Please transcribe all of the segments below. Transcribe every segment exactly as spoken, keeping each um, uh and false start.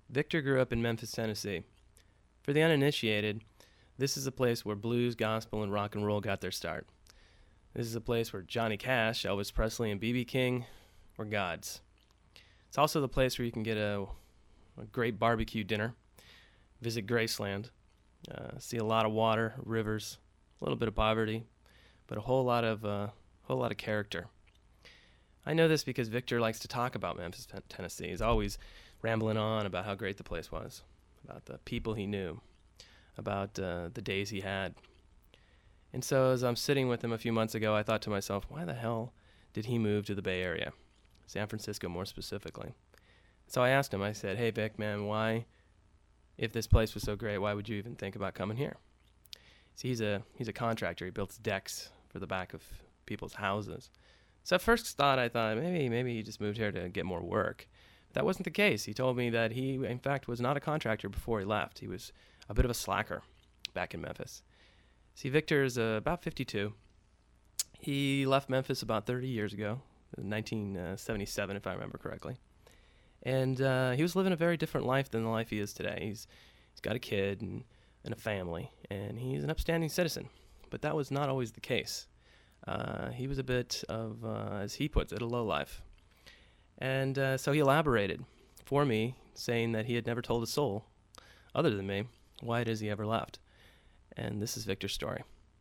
Victor grew up in Memphis, Tennessee. For the uninitiated, this is a place where blues, gospel, and rock and roll got their start. This is a place where Johnny Cash, Elvis Presley, and B B King were gods. It's also the place where you can get a, a great barbecue dinner, visit Graceland, uh, see a lot of water, rivers, a little bit of poverty, but a whole lot of uh, whole lot of character. I know this because Victor likes to talk about Memphis, Tennessee. He's always rambling on about how great the place was, about the people he knew, about uh, the days he had. And so as I'm sitting with him a few months ago, I thought to myself, why the hell did he move to the Bay Area? San Francisco more specifically. So I asked him, I said, hey, Vic, man, why, if this place was so great, why would you even think about coming here? See, he's a, he's a contractor. He builds decks for the back of people's houses. So at first thought, I thought maybe maybe he just moved here to get more work. But that wasn't the case. He told me that he, in fact, was not a contractor before he left. He was a bit of a slacker back in Memphis. See, Victor is uh, about fifty-two. He left Memphis about thirty years ago, nineteen seventy-seven, if I remember correctly. And uh, he was living a very different life than the life he is today. He's He's got a kid and, and a family, and he's an upstanding citizen. But that was not always the case. Uh, he was a bit of, uh, as he puts it, a lowlife. And uh, so he elaborated for me, saying that he had never told a soul, other than me, why it is he ever left. And this is Victor's story.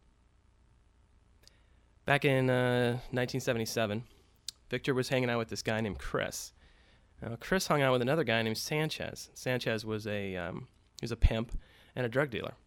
Back in uh, nineteen seventy-seven, Victor was hanging out with this guy named Chris. Now, Chris hung out with another guy named Sanchez. Sanchez was a um, he was a pimp and a drug dealer.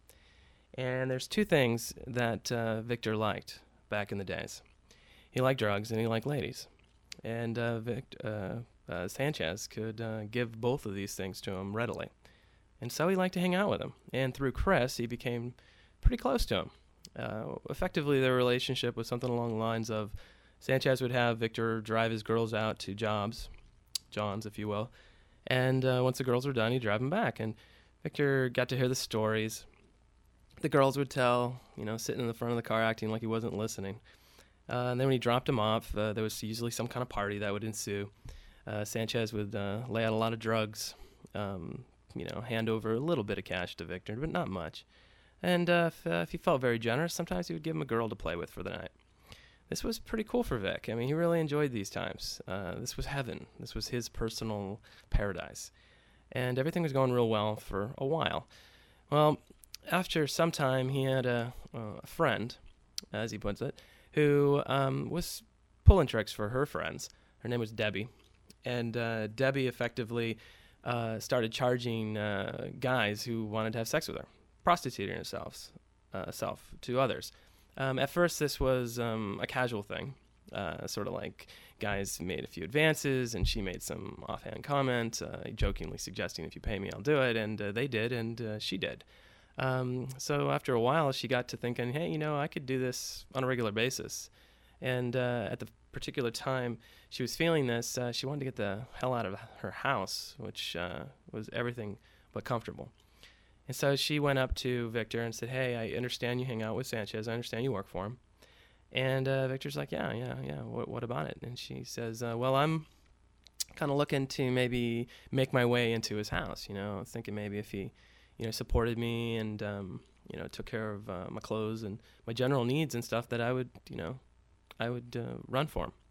And there's two things that uh, Victor liked back in the days. He liked drugs and he liked ladies. And uh, Vic, uh, uh, Sanchez could uh, give both of these things to him readily. And so he liked to hang out with him. And through Chris, he became pretty close to him. Uh, effectively, their relationship was something along the lines of Sanchez would have Victor drive his girls out to jobs, John's, if you will. And uh, once the girls were done, he'd drive them back. And Victor got to hear the stories the girls would tell, you know, sitting in the front of the car acting like he wasn't listening. Uh, and then when he dropped him off, uh, there was usually some kind of party that would ensue. Uh, Sanchez would uh, lay out a lot of drugs, um, you know, hand over a little bit of cash to Victor, but not much. And uh, if, uh, if he felt very generous, sometimes he would give him a girl to play with for the night. This was pretty cool for Vic. I mean, he really enjoyed these times. Uh, this was heaven. This was his personal paradise. And everything was going real well for a while. Well, after some time, he had a, a friend, as he puts it, who um, was pulling tricks for her friends. Her name was Debbie. And uh, Debbie effectively uh, started charging uh, guys who wanted to have sex with her, prostituting herself uh, self to others. Um, at first, this was um, a casual thing, uh, sort of like guys made a few advances, and she made some offhand comment, uh, jokingly suggesting, if you pay me, I'll do it, and uh, they did, and uh, she did. Um, so after a while, she got to thinking, hey, you know, I could do this on a regular basis. And uh, at the particular time she was feeling this, uh, she wanted to get the hell out of her house, which uh, was everything but comfortable. And so she went up to Victor and said, hey, I understand you hang out with Sanchez. I understand you work for him. And uh, Victor's like, yeah, yeah, yeah, what, what about it? And she says, uh, well, I'm kind of looking to maybe make my way into his house. You know, I was thinking maybe if he, you know, supported me and, um, you know, took care of uh, my clothes and my general needs and stuff, that I would, you know, I would uh, run for him.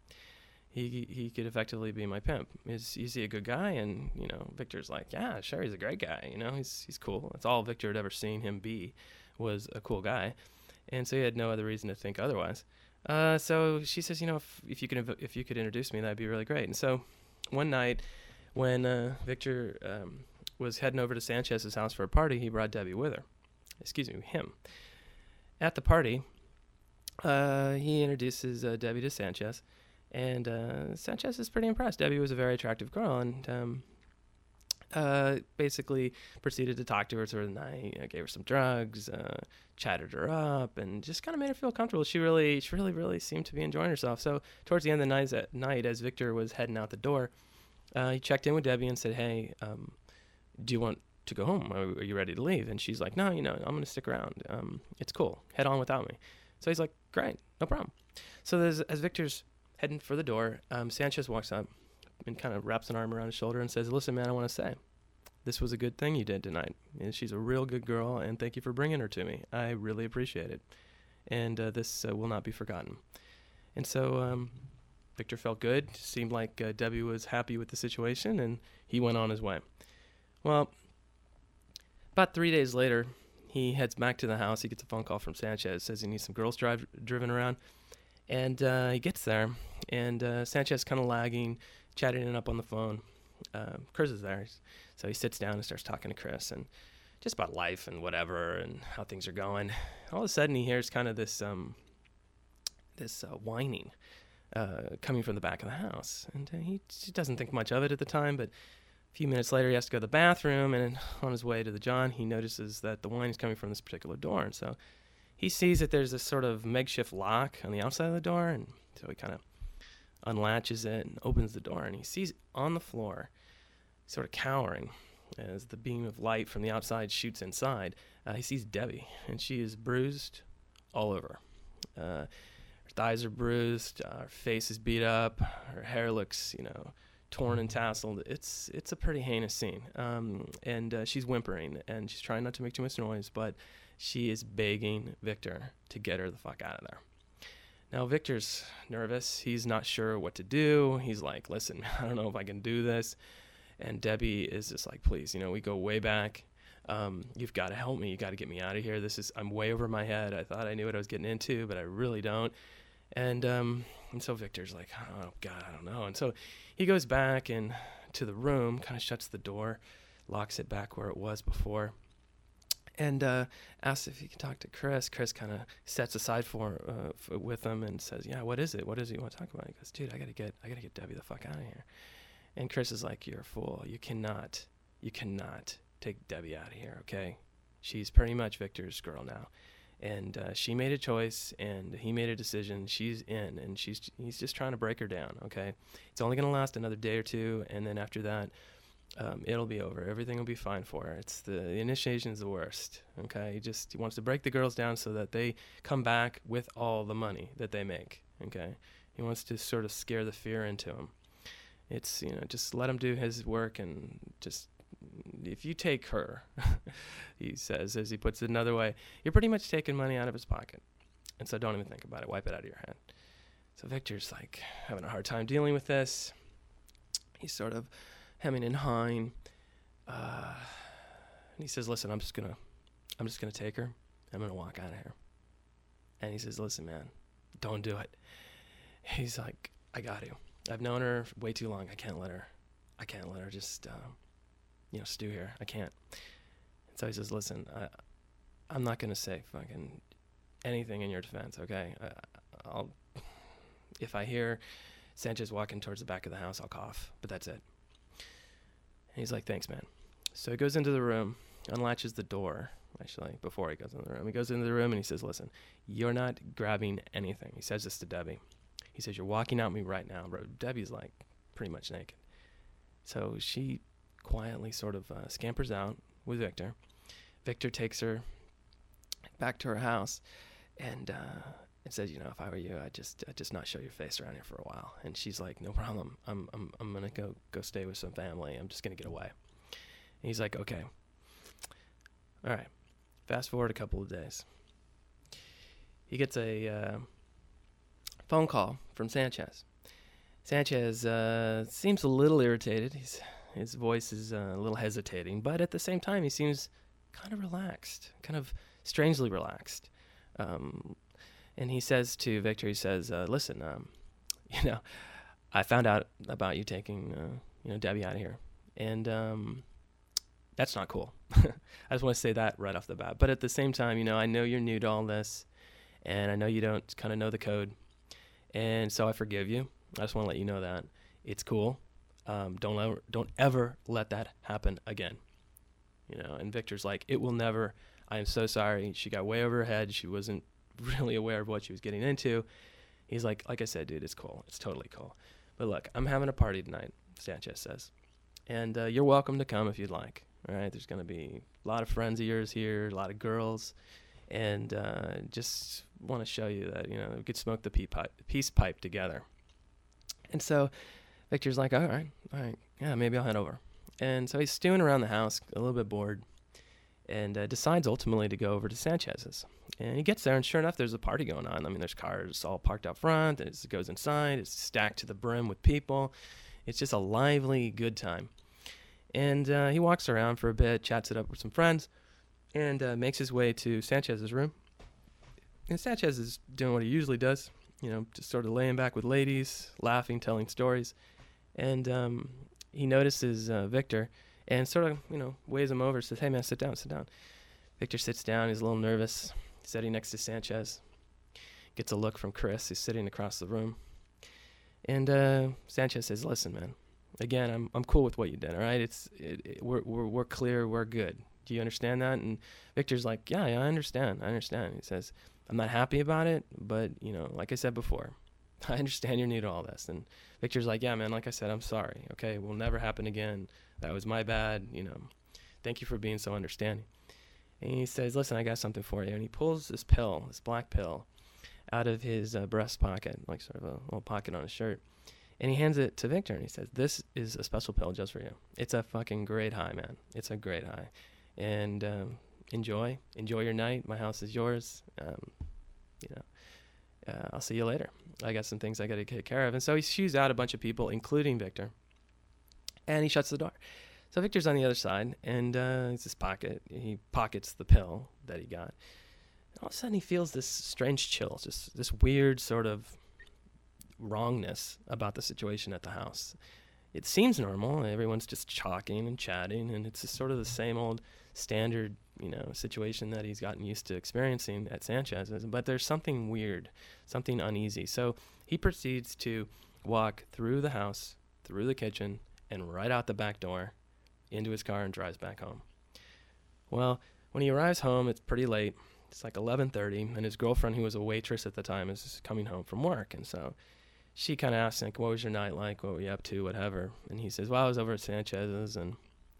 He he could effectively be my pimp. Is is he a good guy? And, you know, Victor's like, yeah, sure, he's a great guy. You know, he's he's cool. That's all Victor had ever seen him be, was a cool guy. And so he had no other reason to think otherwise. Uh, so she says, you know, if, if you could inv- if you could introduce me, that'd be really great. And so one night when uh, Victor um, was heading over to Sanchez's house for a party, he brought Debbie with her. Excuse me, him. At the party, uh, he introduces uh, Debbie to Sanchez. And uh, Sanchez is pretty impressed. Debbie was a very attractive girl, and um, uh, basically proceeded to talk to her through the night. You know, gave her some drugs, uh, chatted her up, and just kind of made her feel comfortable. She really, she really, really seemed to be enjoying herself. So towards the end of the night, at night as Victor was heading out the door, uh, he checked in with Debbie and said, "Hey, um, do you want to go home? Are, are you ready to leave?" And she's like, "No, you know, I'm going to stick around. Um, it's cool. Head on without me." So he's like, "Great, no problem." So there's, as Victor's heading for the door, um, Sanchez walks up and kind of wraps an arm around his shoulder and says, "Listen, man, I want to say, this was a good thing you did tonight. And she's a real good girl, and thank you for bringing her to me. I really appreciate it. And uh, this uh, will not be forgotten. And so um, Victor felt good. Seemed like uh, Debbie was happy with the situation, and he went on his way. Well, about three days later, he heads back to the house. He gets a phone call from Sanchez. Says he needs some girls drive, driven around. And uh, he gets there, and uh, Sanchez kind of lagging, chatting it up on the phone. Uh, Chris is there. So he sits down and starts talking to Chris, and just about life and whatever and how things are going. All of a sudden, he hears kind of this um, this uh, whining uh, coming from the back of the house. And uh, he, he doesn't think much of it at the time, but a few minutes later, he has to go to the bathroom, and on his way to the John, he notices that the whine is coming from this particular door. And so he sees that there's this sort of makeshift lock on the outside of the door, and so he kind of unlatches it and opens the door, and he sees on the floor, sort of cowering, as the beam of light from the outside shoots inside, uh, he sees Debbie, and she is bruised all over. Uh, her thighs are bruised, uh, her face is beat up, her hair looks, you know, torn and tasseled. It's it's a pretty heinous scene, um, and uh, she's whimpering, and she's trying not to make too much noise, but she is begging Victor to get her the fuck out of there. Now, Victor's nervous. He's not sure what to do. He's like, listen, I don't know if I can do this. And Debbie is just like, please, you know, we go way back. Um, you've got to help me. You got to get me out of here. This is, I'm way over my head. I thought I knew what I was getting into, but I really don't. And um, and so Victor's like, oh, God, I don't know. And so he goes back and to the room, kind of shuts the door, locks it back where it was before, and uh, asks if he can talk to Chris. Chris kind of sets aside for, uh, for with him and says, yeah, what is it? What is it you want to talk about? He goes, dude, I got to get, I got to get Debbie the fuck out of here. And Chris is like, you're a fool. You cannot, you cannot take Debbie out of here, okay? She's pretty much Victor's girl now. And uh, she made a choice, and he made a decision. She's in, and she's he's just trying to break her down, okay? It's only going to last another day or two, and then after that, um, it'll be over. Everything will be fine for her. It's the, the initiation is the worst, okay? He just he wants to break the girls down so that they come back with all the money that they make, okay? He wants to sort of scare the fear into them. It's, you know, just let him do his work, and just, if you take her, he says, as he puts it another way, you're pretty much taking money out of his pocket. And so don't even think about it. Wipe it out of your head. So Victor's like having a hard time dealing with this. He's sort of hemming and hawing. Uh, and he says, listen, I'm just going to, I'm just going to take her. I'm going to walk out of here. And he says, listen, man, don't do it. He's like, I got to. I've known her way too long. I can't let her, I can't let her just, uh, you know, stew here. I can't. And so he says, listen, I, I'm not going to say fucking anything in your defense, okay? I, I'll, if I hear Sanchez walking towards the back of the house, I'll cough, but that's it. And he's like, thanks, man. So he goes into the room, unlatches the door, actually, before he goes into the room. He goes into the room and he says, listen, you're not grabbing anything. He says this to Debbie. He says, you're walking out me right now. Bro, Debbie's like pretty much naked. So she quietly sort of uh, scampers out with Victor. Victor takes her back to her house and uh, and says, you know, if I were you, I'd just I'd just not show your face around here for a while. And she's like, no problem. I'm I'm I'm gonna go go stay with some family. I'm just gonna get away. And he's like, okay. All right. Fast forward a couple of days. He gets a uh, phone call from Sanchez. Sanchez uh, seems a little irritated. He's, his voice is uh, a little hesitating, but at the same time, he seems kind of relaxed, kind of strangely relaxed. Um, and he says to Victor, he says, uh, listen, um, you know, I found out about you taking, uh, you know, Debbie out of here. And um, that's not cool. I just want to say that right off the bat. But at the same time, you know, I know you're new to all this, and I know you don't kind of know the code. And so I forgive you. I just want to let you know that it's cool. Um, don't ever, don't ever let that happen again. You know, and Victor's like, it will never. I am so sorry. She got way over her head. She wasn't really aware of what she was getting into. He's like, like I said, dude, it's cool. It's totally cool. But look, I'm having a party tonight, Sanchez says. And uh, you're welcome to come if you'd like. All right, there's going to be a lot of friends of yours here, a lot of girls. And uh, just want to show you that, you know, we could smoke the pipe, peace pipe together. And so Victor's like, all right, all right, yeah, maybe I'll head over. And so he's stewing around the house, a little bit bored, and uh, decides ultimately to go over to Sanchez's. And he gets there, and sure enough, there's a party going on. I mean, there's cars all parked out front. It goes inside. It's stacked to the brim with people. It's just a lively, good time. And uh, he walks around for a bit, chats it up with some friends, and uh, makes his way to Sanchez's room. And Sanchez is doing what he usually does, you know, just sort of laying back with ladies, laughing, telling stories. And um, he notices uh, Victor and sort of, you know, waves him over, says, "Hey, man, sit down, sit down." Victor sits down. He's a little nervous, sitting next to Sanchez. Gets a look from Chris, who's sitting across the room. And uh, Sanchez says, "Listen, man, again, I'm I'm cool with what you did, all right? It's it, it, we're, we're, we're clear, we're good. Do you understand that?" And Victor's like, yeah, yeah, I understand, I understand. He says, "I'm not happy about it, but, you know, like I said before, I understand your need of all this." And Victor's like, "Yeah, man, like I said, I'm sorry, okay? It will never happen again. That was my bad, you know. Thank you for being so understanding." And he says, "Listen, I got something for you." And he pulls this pill, this black pill, out of his uh, breast pocket, like sort of a little pocket on his shirt. And he hands it to Victor, and he says, "This is a special pill just for you. It's a fucking great high, man. It's a great high. And um, enjoy. Enjoy your night. My house is yours. Um, you know, uh, I'll see you later. I got some things I got to take care of." And so he shoos out a bunch of people, including Victor, and he shuts the door. So Victor's on the other side, and uh, it's his pocket. He pockets the pill that he got. All of a sudden, he feels this strange chill, just this weird sort of wrongness about the situation at the house. It seems normal. Everyone's just talking and chatting, and it's just sort of the same old standard, you know, situation that he's gotten used to experiencing at Sanchez's. But there's something weird, something uneasy. So he proceeds to walk through the house, through the kitchen, and right out the back door into his car and drives back home. Well, when he arrives home, it's pretty late. It's like eleven thirty, and his girlfriend, who was a waitress at the time, is coming home from work. And so she kind of asks, like, "What was your night like? What were you up to? Whatever." And he says, "Well, I was over at Sanchez's, and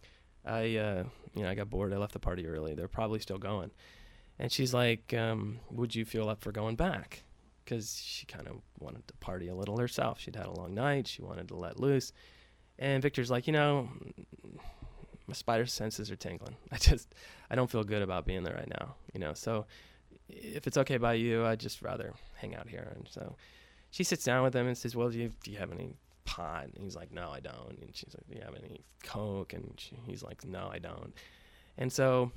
I, uh, you know, I got bored. I left the party early. They're probably still going." And she's like, um, "Would you feel up for going back?" Because she kind of wanted to party a little herself. She'd had a long night. She wanted to let loose. And Victor's like, "You know, my spider senses are tingling. I just, I don't feel good about being there right now, you know. So if it's okay by you, I'd just rather hang out here." And so she sits down with him and says, "Well, do you, do you have any pot?" And he's like, "No, I don't." And she's like, "Do you have any Coke?" And she, he's like, "No, I don't." And so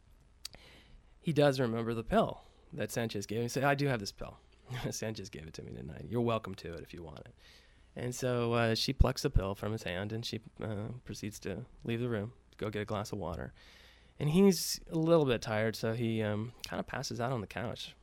he does remember the pill that Sanchez gave him. He said, "I do have this pill. Sanchez gave it to me tonight. You're welcome to it if you want it." And so uh, she plucks the pill from his hand, and she uh, proceeds to leave the room, to go get a glass of water. And he's a little bit tired, so he um, kind of passes out on the couch.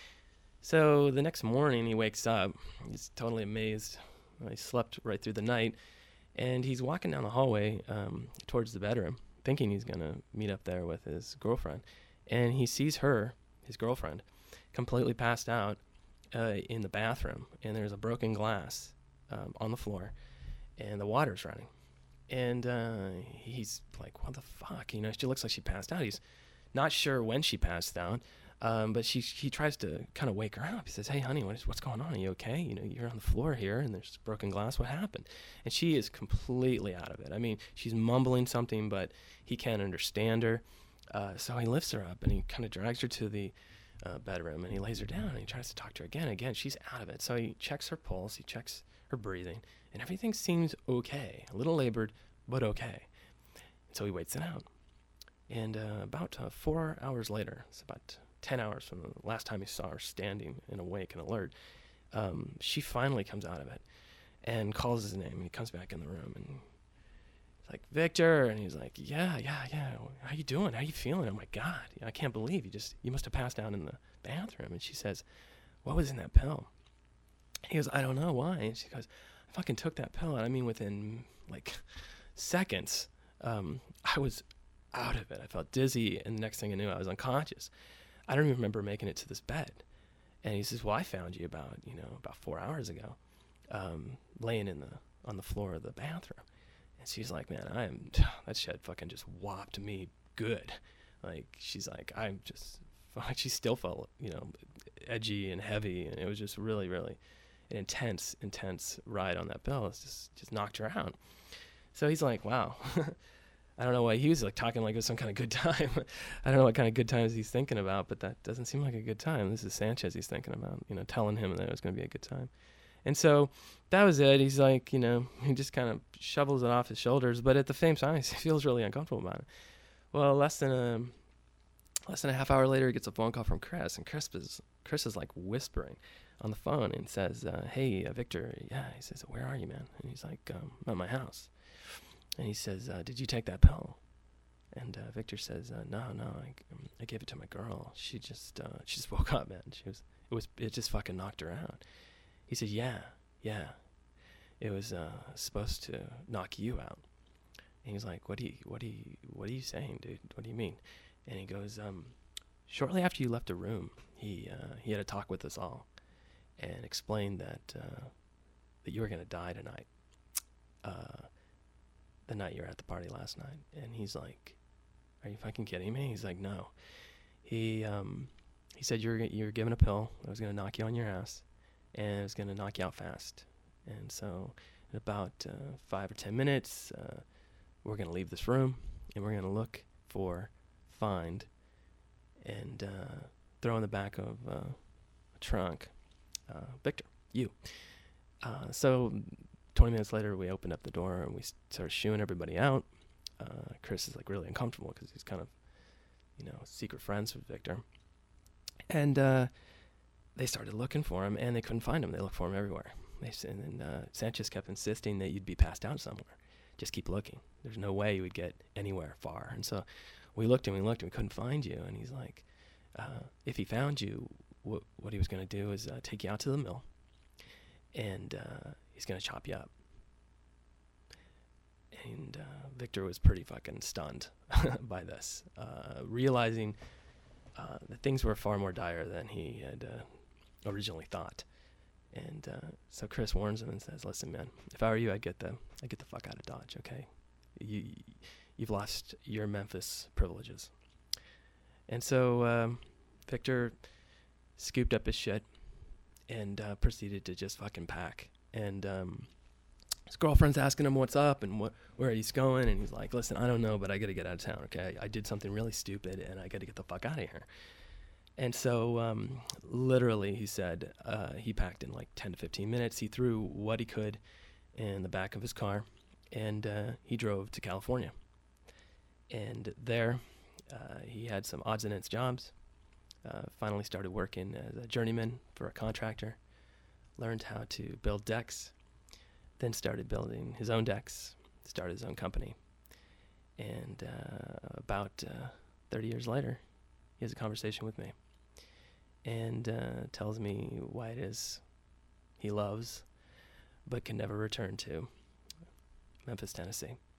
So the next morning, he wakes up. He's totally amazed. He slept right through the night. And he's walking down the hallway um, towards the bedroom, thinking he's going to meet up there with his girlfriend. And he sees her, his girlfriend, completely passed out uh, in the bathroom. And there's a broken glass um, on the floor, and the water's running. And uh, he's like, "What the fuck?" You know, she looks like she passed out. He's not sure when she passed out, um, but she he tries to kind of wake her up. He says, "Hey, honey, what is, what's going on? Are you okay? You know, you're on the floor here, and there's broken glass. What happened?" And she is completely out of it. I mean, she's mumbling something, but he can't understand her. Uh, so he lifts her up, and he kind of drags her to the uh, bedroom, and he lays her down, and he tries to talk to her again. Again, she's out of it. So he checks her pulse. He checks her breathing, and everything seems okay. A little labored, but okay. So he waits it out. And uh, about uh, four hours later, it's about ten hours from the last time he saw her standing and awake and alert, um, she finally comes out of it and calls his name. And he comes back in the room, and he's like, "Victor," and he's like, "Yeah, yeah, yeah. How you doing? How you feeling?" "Oh my God, I can't believe you just, you must have passed out in the bathroom." And she says, "What was in that pill?" He goes, "I don't know why." And she goes, "I fucking took that pill." And I mean, within like seconds, um, I was out of it. I felt dizzy, and the next thing I knew, I was unconscious. I don't even remember making it to this bed. And he says, "Well, I found you about, you know, about four hours ago, um, laying in the on the floor of the bathroom." And she's like, "Man, I am, that shit fucking just whopped me good." Like, she's like, I'm just, she still felt, you know, edgy and heavy, and it was just really, really an intense, intense ride on that pill. It's just, just knocked her out. So he's like, wow. I don't know why he was like talking like it was some kind of good time. I don't know what kind of good times he's thinking about, but that doesn't seem like a good time. This is Sanchez he's thinking about, you know, telling him that it was going to be a good time. And so that was it. He's like, you know, he just kind of shovels it off his shoulders, but at the same time, he feels really uncomfortable about it. Well, less than a less than a half hour later, he gets a phone call from Chris, and Chris is Chris is like whispering on the phone and says, uh, "Hey, uh, Victor, yeah." He says, "Where are you, man?" And he's like, um, "I'm at my house." And he says, uh, "Did you take that pill?" And uh, Victor says, uh, "No, no, I, um, I gave it to my girl. She just uh, she just woke up, man. She was it was it just fucking knocked her out." He says, "Yeah, yeah, it was uh, supposed to knock you out." And he's like, "What do you what do you what are you saying, dude? What do you mean?" And he goes, um, "Shortly after you left the room, he uh, he had a talk with us all, and explained that uh, that you were gonna die tonight." Uh, the night you were at the party last night. And he's like, "Are you fucking kidding me?" He's like, "No." He um he said you were you were given a pill that was gonna knock you on your ass, and it was gonna knock you out fast. And so in about uh, five or ten minutes, uh, we're gonna leave this room, and we're gonna look for, find, and uh, throw in the back of uh, a trunk, uh, Victor, you. Uh, so twenty minutes later, we opened up the door and we started shooing everybody out. Uh, Chris is like really uncomfortable because he's kind of, you know, secret friends with Victor. And uh, they started looking for him, and they couldn't find him. They looked for him everywhere. They and then uh, Sanchez kept insisting that you'd be passed out somewhere. Just keep looking. There's no way you would get anywhere far. And so we looked and we looked and we couldn't find you. And he's like, uh, if he found you, wh- what he was going to do is uh, take you out to the mill, and uh, he's going to chop you up. And uh, Victor was pretty fucking stunned by this, uh, realizing uh, that things were far more dire than he had uh, originally thought. And uh, so Chris warns him and says, "Listen, man, if I were you, I'd get the I'd get the fuck out of Dodge. Okay, you you've lost your Memphis privileges." And so um, Victor scooped up his shit and uh, proceeded to just fucking pack. And um, his girlfriend's asking him what's up and what, where he's going, and he's like, "Listen, I don't know, but I got to get out of town, okay? I did something really stupid, and I got to get the fuck out of here." And so, um, literally, he said, uh, he packed in like ten to fifteen minutes. He threw what he could in the back of his car, and uh, he drove to California. And there, uh, he had some odds and ends jobs, uh, finally started working as a journeyman for a contractor, learned how to build decks, then started building his own decks, started his own company. And uh, about uh, thirty years later, he has a conversation with me and uh, tells me why it is he loves but can never return to Memphis, Tennessee.